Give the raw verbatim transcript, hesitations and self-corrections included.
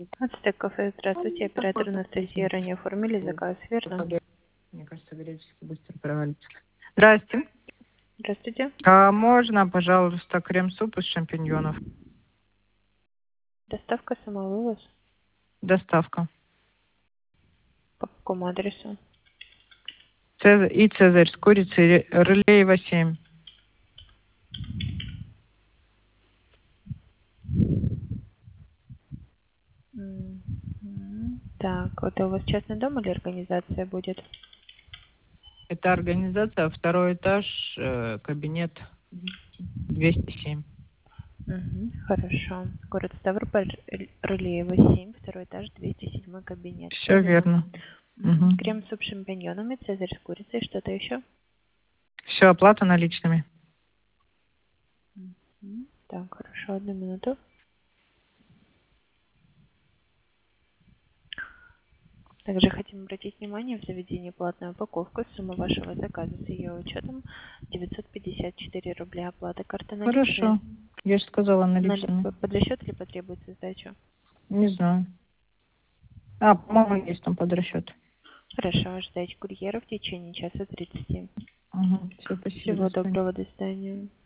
Ацтек кафе, здравствуйте. Оператор Анастасия, ранее оформили заказ, верно? Мне кажется, греческий быстро провалится. Здрасте. Здравствуйте. А можно, пожалуйста, крем-суп из шампиньонов? Доставка самовывоз. Доставка. По какому адресу? Цезарь, и Цезарь с курицей, Рылеева семь. Мгм. Так, это у вас частный дом или организация будет? Это организация, второй этаж, э, кабинет двести семь. Угу. Хорошо. Город Ставрополь, Р- Рылеева семь, второй этаж, двести седьмой кабинет. Все Правильно? верно. Мгм. Угу. Крем-суп с шампиньонами, цезарь с курицей, что-то еще? Все, оплата наличными. Мгм. Так, хорошо, одну минуту. Также хотим обратить внимание, в заведении платная упаковка, сумма вашего заказа с ее учетом девятьсот пятьдесят четыре рубля, оплата карта наличные. Хорошо. Я же сказала Нали- наличными. Под расчет или потребуется сдача? Не знаю. А, по-моему, есть там под расчет. Хорошо, ждать курьера в течение часа тридцати. Угу. Все, спасибо, Всего до свидания. доброго, до свидания.